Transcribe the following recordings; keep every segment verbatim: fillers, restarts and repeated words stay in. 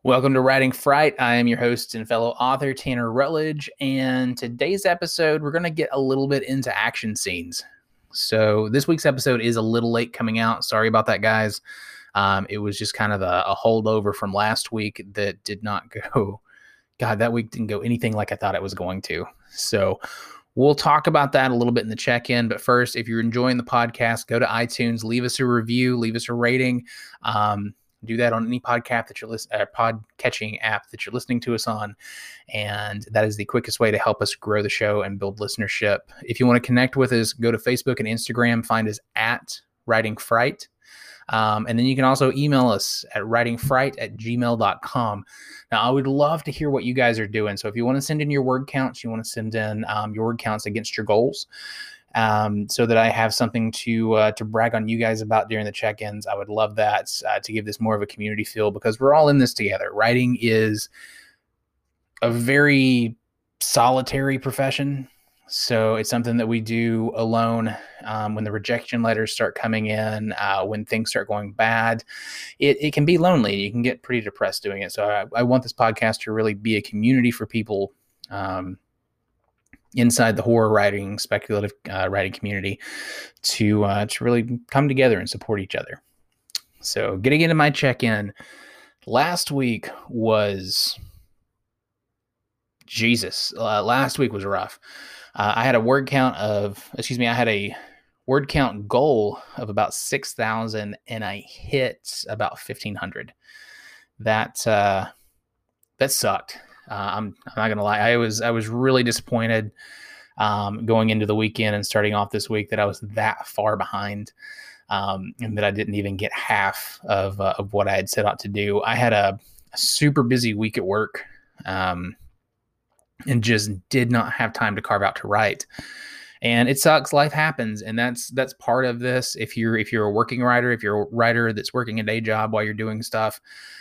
Welcome to Writing Fright. I am your host and fellow author, Tanner Rutledge, and today's episode, we're going to get a little bit into action scenes. So this week's episode is a little late coming out. Sorry about that, guys. Um, it was just kind of a, a holdover from last week that did not go, God, that week didn't go anything like I thought it was going to. So we'll talk about that a little bit in the check-in. But first, if you're enjoying the podcast, go to iTunes, leave us a review, leave us a rating. Um, Do that on any podcast that you're listening, uh, pod catching app that you're listening to us on, and that is the quickest way to help us grow the show and build listenership. If you want to connect with us, go to Facebook and Instagram. Find us at Writing Fright, um, and then you can also email us at writingfright at gmail dot com. Now, I would love to hear what you guys are doing. So if you want to send in your word counts, you want to send in um, your word counts against your goals. Um, so that I have something to uh, to brag on you guys about during the check-ins. I would love that uh, to give this more of a community feel, because we're all in this together. Writing is a very solitary profession, so it's something that we do alone. Um, when the rejection letters start coming in, uh, when things start going bad, it, it can be lonely. You can get pretty depressed doing it. So I, I want this podcast to really be a community for people um, inside the horror writing, speculative uh, writing community to uh, to really come together and support each other. So getting into my check-in, last week was, Jesus, uh, last week was rough. Uh, I had a word count of, excuse me, I had a word count goal of about six thousand, and I hit about fifteen hundred. That, uh, that sucked. Uh, I'm, I'm not gonna lie. I was I was really disappointed um, going into the weekend and starting off this week that I was that far behind, um, and that I didn't even get half of uh, of what I had set out to do. I had a, a super busy week at work, um, and just did not have time to carve out to write. And it sucks. Life happens, and that's that's part of this. If you're if you're a working writer, if you're a writer that's working a day job while you're doing stuff,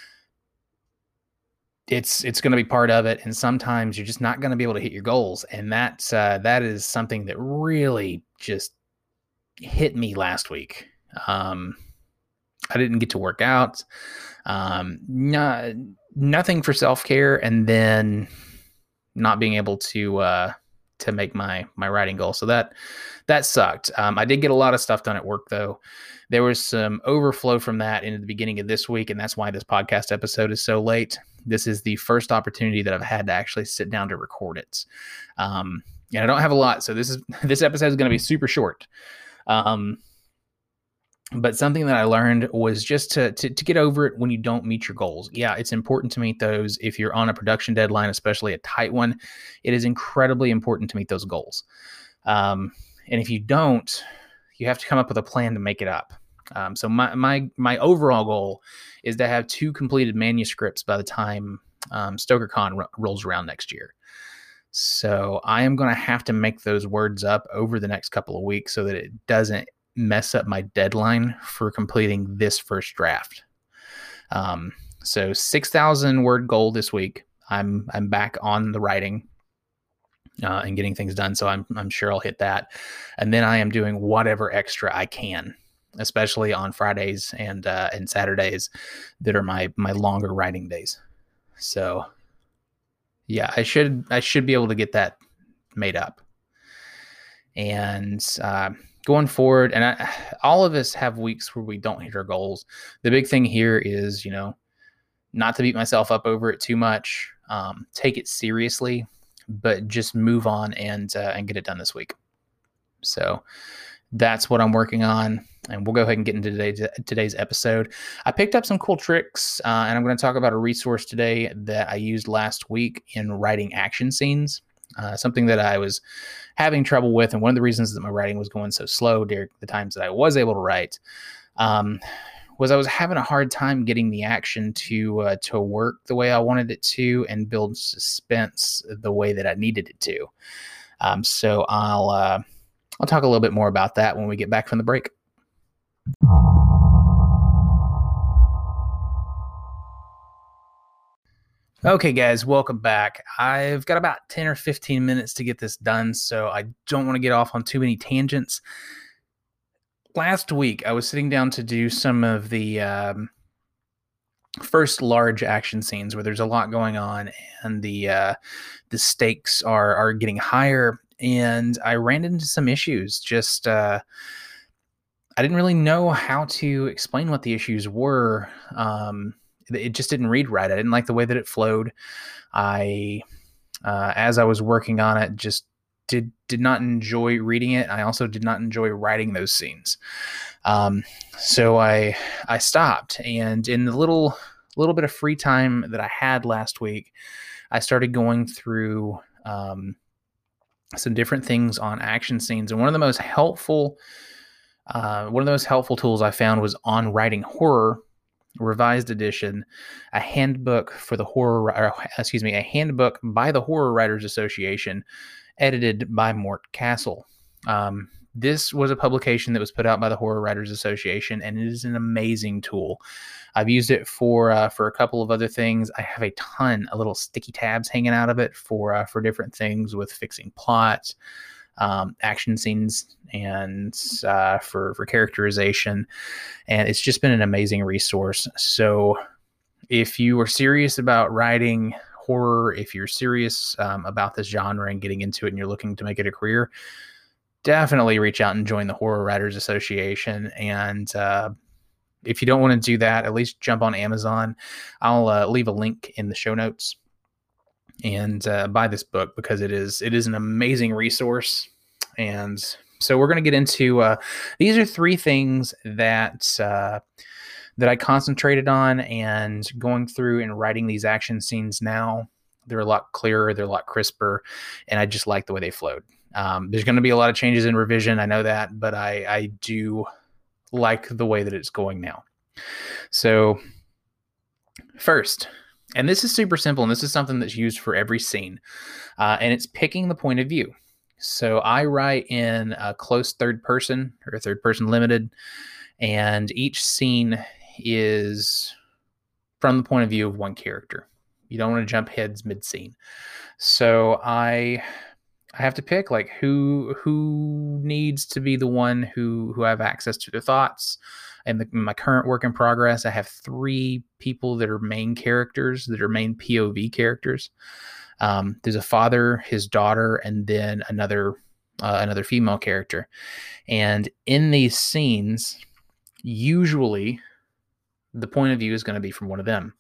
it's it's going to be part of it, and sometimes you're just not going to be able to hit your goals, and that's uh, that is something that really just hit me last week. Um, I didn't get to work out, um, not, nothing for self-care, and then not being able to uh, to make my my writing goal. So that that sucked. Um, I did get a lot of stuff done at work, though. There was some overflow from that into the beginning of this week, and that's why this podcast episode is so late. This is the first opportunity that I've had to actually sit down to record it. Um, and I don't have a lot, so this is this episode is going to be super short. Um, but something that I learned was just to, to to get over it when you don't meet your goals. Yeah, it's important to meet those. If you're on a production deadline, especially a tight one, it is incredibly important to meet those goals. Um, and if you don't, you have to come up with a plan to make it up. Um, so my, my, my overall goal is to have two completed manuscripts by the time um, StokerCon ro- rolls around next year. So I am going to have to make those words up over the next couple of weeks so that it doesn't mess up my deadline for completing this first draft. Um, so six thousand word goal this week. I'm, I'm back on the writing uh, and getting things done. So I'm, I'm sure I'll hit that. And then I am doing whatever extra I can, especially on Fridays and uh, and Saturdays that are my my longer writing days. So yeah, I should I should be able to get that made up. And uh, going forward, and I, all of us have weeks where we don't hit our goals. The big thing here is, you know, not to beat myself up over it too much. Um, take it seriously, but just move on and uh, and get it done this week. So that's what I'm working on, and we'll go ahead and get into today's, today's episode. I picked up some cool tricks, uh, and I'm going to talk about a resource today that I used last week in writing action scenes, uh, something that I was having trouble with, and one of the reasons that my writing was going so slow during the times that I was able to write um, was I was having a hard time getting the action to uh, to work the way I wanted it to and build suspense the way that I needed it to. Um, so I'll... Uh, I'll talk a little bit more about that when we get back from the break. Okay, guys, welcome back. I've got about ten or fifteen minutes to get this done, so I don't want to get off on too many tangents. Last week, I was sitting down to do some of the um, first large action scenes where there's a lot going on and the uh, the stakes are are getting higher. And I ran into some issues. Just uh, I didn't really know how to explain what the issues were. Um, it just didn't read right. I didn't like the way that it flowed. I, uh, as I was working on it, just did did not enjoy reading it. I also did not enjoy writing those scenes. Um, so I I stopped, and in the little little bit of free time that I had last week, I started going through um, some different things on action scenes, and one of the most helpful uh, one of the most helpful tools I found was On Writing Horror, Revised Edition, a handbook for the horror, or, excuse me, a handbook by the Horror Writers Association, edited by Mort Castle. Um, this was a publication that was put out by the Horror Writers Association, and it is an amazing tool. I've used it for uh, for a couple of other things. I have a ton of little sticky tabs hanging out of it for uh, for different things with fixing plots, um, action scenes, and uh, for for characterization. And it's just been an amazing resource. So if you are serious about writing horror, if you're serious um, about this genre and getting into it and you're looking to make it a career, definitely reach out and join the Horror Writers Association. And uh, if you don't want to do that, at least jump on Amazon. I'll uh, leave a link in the show notes and uh, buy this book, because it is it is an amazing resource. And so we're going to get into uh, these are three things that uh, that I concentrated on, and going through and writing these action scenes now, they're a lot clearer, they're a lot crisper, and I just like the way they flowed. Um, there's going to be a lot of changes in revision, I know that, but I, I do like the way that it's going now. So first, and this is super simple, and this is something that's used for every scene, uh, and it's picking the point of view. So I write in a close third person, or third person limited, and each scene is from the point of view of one character. You don't want to jump heads mid-scene. So I I have to pick like who who needs to be the one who who I have access to their thoughts. And in my current work in progress, I have three people that are main characters, that are main P O V characters. Um, there's a father, his daughter, and then another uh, another female character. And in these scenes, usually the point of view is going to be from one of them.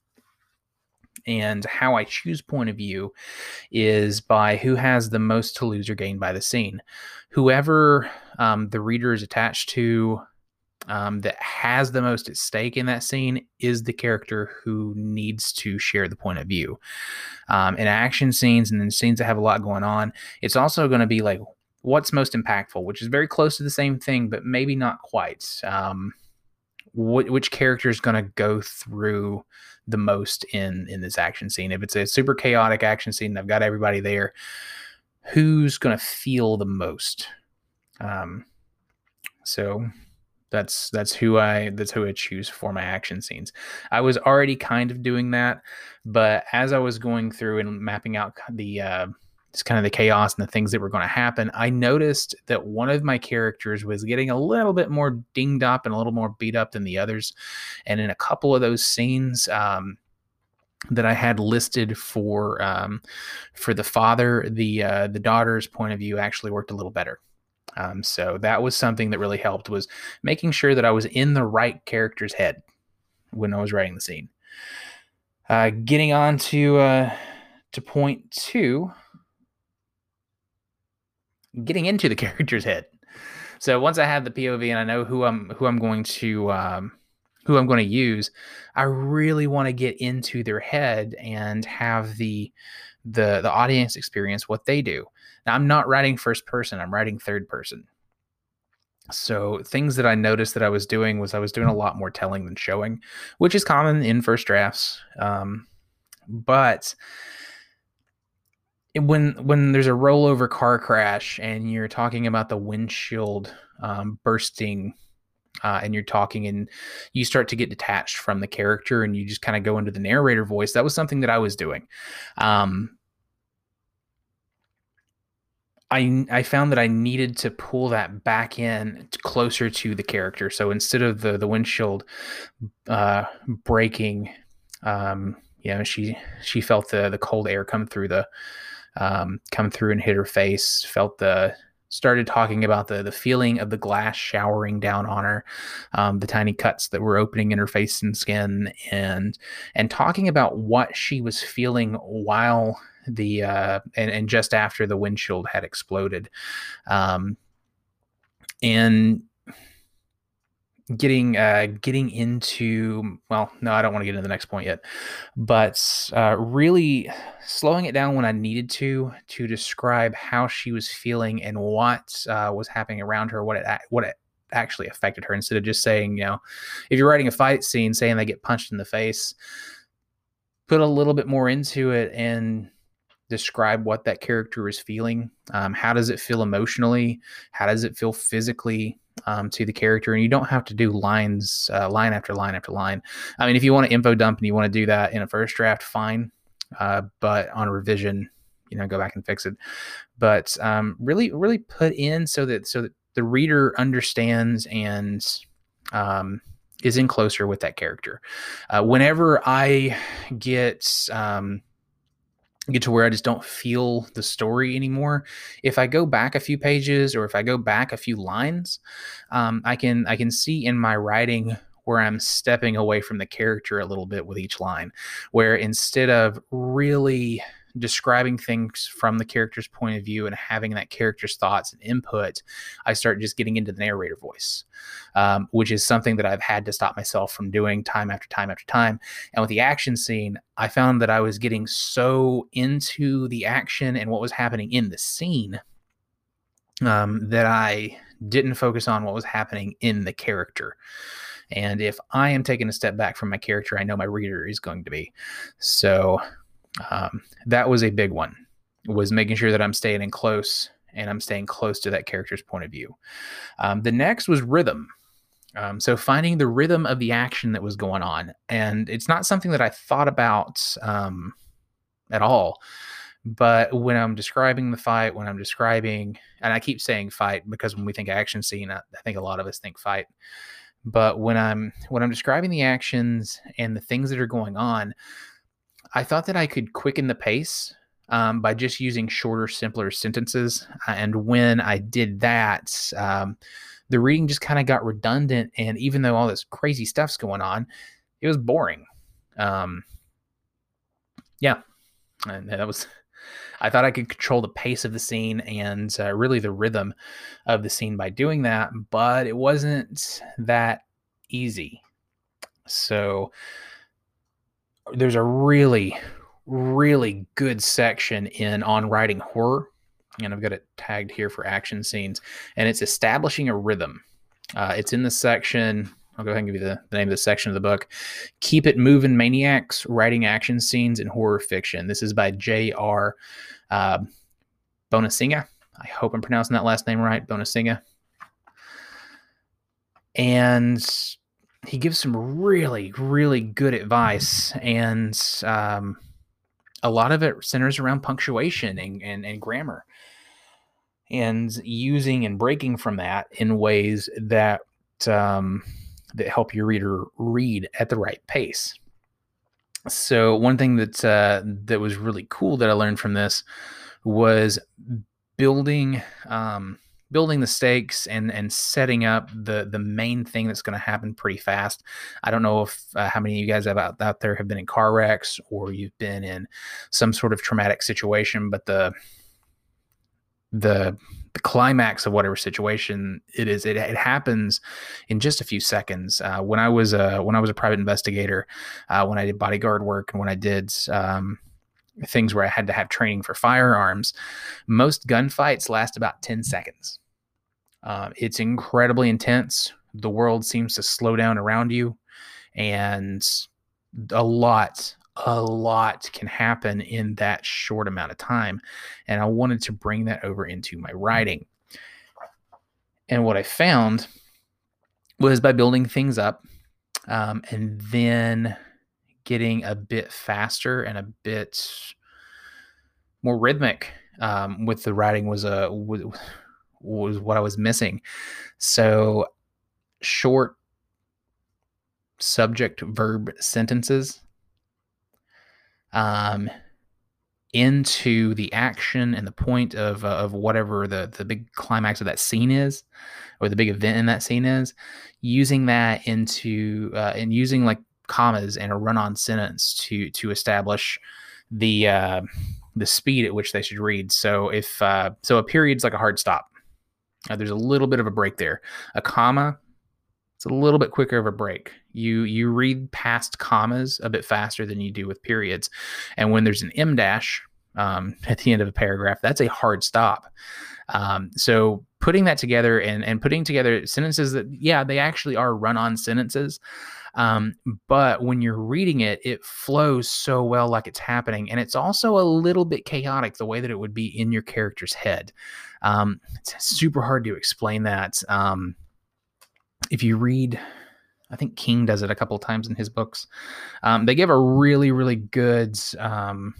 And how I choose point of view is by who has the most to lose or gain by the scene. Whoever um, the reader is attached to, um, that has the most at stake in that scene, is the character who needs to share the point of view. Um, in action scenes and in scenes that have a lot going on, it's also going to be like what's most impactful, which is very close to the same thing, but maybe not quite. Um, wh- which character is going to go through the most in in this action scene? If it's a super chaotic action scene, I've got everybody there, who's going to feel the most? Um, so that's that's who I that's who I choose for my action scenes. I was already kind of doing that, but as I was going through and mapping out the uh, just kind of the chaos and the things that were going to happen, I noticed that one of my characters was getting a little bit more dinged up and a little more beat up than the others. And in a couple of those scenes um, that I had listed for um, for the father, the uh, the daughter's point of view actually worked a little better. Um, so that was something that really helped, was making sure that I was in the right character's head when I was writing the scene. Uh, getting on to uh, to point two. Getting into the character's head. So once I have the P O V and I know who I'm who I'm going to um, who I'm going to use, I really want to get into their head and have the the the audience experience what they do. Now, I'm not writing first person; I'm writing third person. So things that I noticed that I was doing was I was doing a lot more telling than showing, which is common in first drafts. Um, but when when there's a rollover car crash and you're talking about the windshield um, bursting, uh, and you're talking and you start to get detached from the character and you just kind of go into the narrator voice, that was something that I was doing. Um, I I found that I needed to pull that back in closer to the character. So instead of the the windshield uh, breaking, Um, you know, she she felt the the cold air come through the um, come through and hit her face. Felt the started talking about the the feeling of the glass showering down on her, um, the tiny cuts that were opening in her face and skin, and and talking about what she was feeling while the uh, and and just after the windshield had exploded, um, and getting uh getting into well no I don't want to get into the next point yet, but uh really slowing it down when I needed to to describe how she was feeling and what uh was happening around her, what it what it actually affected her, instead of just saying, you know, if you're writing a fight scene, saying they get punched in the face, put a little bit more into it and describe what that character is feeling. Um, how does it feel emotionally? How does it feel physically um, to the character? And you don't have to do lines, uh, line after line after line. I mean, if you want to info dump and you want to do that in a first draft, fine. Uh, but on a revision, you know, go back and fix it. But um, really, really put in so that so that the reader understands and um, is in closer with that character. Uh, whenever I get um, get to where I just don't feel the story anymore, if I go back a few pages or if I go back a few lines, um, I can I can see in my writing where I'm stepping away from the character a little bit with each line, where instead of really describing things from the character's point of view and having that character's thoughts and input, I start just getting into the narrator voice, um, which is something that I've had to stop myself from doing time after time after time. And with the action scene, I found that I was getting so into the action and what was happening in the scene um, that I didn't focus on what was happening in the character. And if I am taking a step back from my character, I know my reader is going to be. So um, that was a big one, was making sure that I'm staying in close and I'm staying close to that character's point of view. Um, the next was rhythm. Um, so finding the rhythm of the action that was going on. And it's not something that I thought about um, at all. But when I'm describing the fight, when I'm describing, and I keep saying fight because when we think action scene, I, I think a lot of us think fight. But when I'm when I'm describing the actions and the things that are going on, I thought that I could quicken the pace um, by just using shorter, simpler sentences. Uh, and when I did that, um, the reading just kind of got redundant. And even though all this crazy stuff's going on, it was boring. Um, yeah, and that was. I thought I could control the pace of the scene and uh, really the rhythm of the scene by doing that, but it wasn't that easy. So there's a really, really good section in On Writing Horror, and I've got it tagged here for action scenes, and it's establishing a rhythm. Uh, it's in the section. I'll go ahead and give you the, the name of the section of the book. Keep It Moving Maniacs, Writing Action Scenes in Horror Fiction. This is by J R Uh, Bonasinga. I hope I'm pronouncing that last name right. Bonasinga. And he gives some really, really good advice. And um, a lot of it centers around punctuation and, and, and grammar. And using and breaking from that in ways that um, that help your reader read at the right pace. So one thing that uh, that was really cool that I learned from this was building um, building the stakes and and setting up the the main thing that's going to happen pretty fast. I don't know if uh, how many of you guys have out, out there have been in car wrecks or you've been in some sort of traumatic situation, but the the the climax of whatever situation it is, it, it happens in just a few seconds. Uh, when I was a when I was a private investigator, uh, when I did bodyguard work, and when I did um, things where I had to have training for firearms, most gunfights last about ten seconds. Um, it's incredibly intense. The world seems to slow down around you, and a lot. A lot can happen in that short amount of time. And I wanted to bring that over into my writing. And what I found was by building things up um, and then getting a bit faster and a bit more rhythmic um, with the writing was a was, was what I was missing. So short subject verb sentences um, into the action and the point of uh, of whatever the the big climax of that scene is, or the big event in that scene is, using that into uh, and using like commas and a run-on sentence to to establish the uh, the speed at which they should read. So if uh, so, a period's like a hard stop. Uh, there's a little bit of a break there. A comma, it's a little bit quicker of a break. You you read past commas a bit faster than you do with periods. And when there's an em dash um, at the end of a paragraph, that's a hard stop. Um, so putting that together and, and putting together sentences that, yeah, they actually are run-on sentences. Um, but when you're reading it, it flows so well like it's happening. And it's also a little bit chaotic the way that it would be in your character's head. Um, it's super hard to explain that. Um, if you read, I think King does it a couple of times in his books. Um, they give a really, really good um,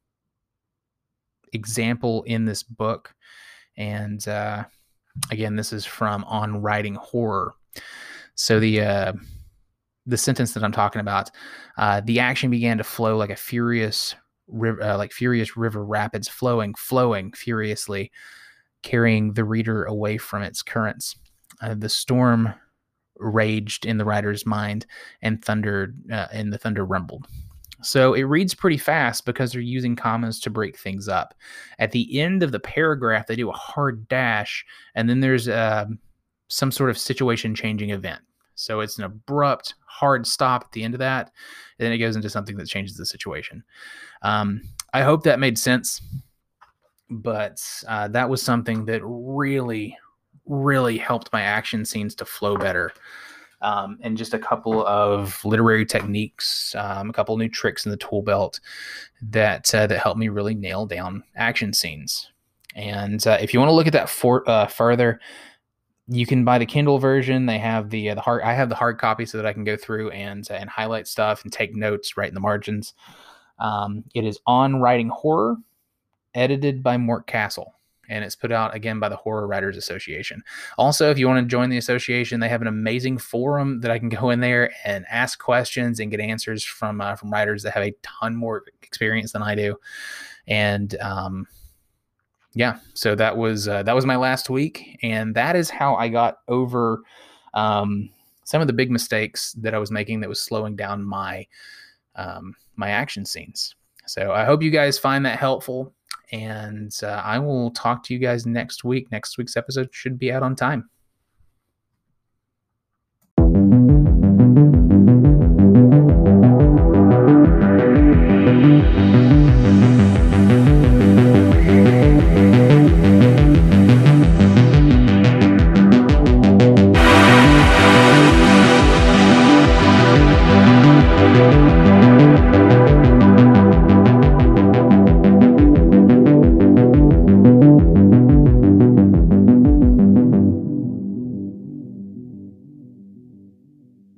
example in this book. And uh, again, this is from On Writing Horror. So the uh, the sentence that I'm talking about, uh, the action began to flow like a furious, river, uh, like furious river rapids, flowing, flowing furiously, carrying the reader away from its currents. Uh, the storm raged in the writer's mind, and thundered, uh, and the thunder rumbled. So it reads pretty fast because they're using commas to break things up. At the end of the paragraph, they do a hard dash, and then there's uh, some sort of situation-changing event. So it's an abrupt, hard stop at the end of that, and then it goes into something that changes the situation. Um, I hope that made sense, but uh, that was something that really, really helped my action scenes to flow better. Um, and just a couple of literary techniques, um, a couple of new tricks in the tool belt that uh, that helped me really nail down action scenes. And uh, if you want to look at that for, uh, further, you can buy the Kindle version. They have the uh, the hard. I have the hard copy so that I can go through and uh, and highlight stuff and take notes right in the margins. Um, it is On Writing Horror, edited by Mort Castle, and it's put out again by the Horror Writers Association. Also, if you want to join the association, they have an amazing forum that I can go in there and ask questions and get answers from uh, from writers that have a ton more experience than I do. And um, yeah, so that was uh, that was my last week, and that is how I got over um, some of the big mistakes that I was making that was slowing down my um, my action scenes. So I hope you guys find that helpful. And uh, I will talk to you guys next week. Next week's episode should be out on time. Thank you.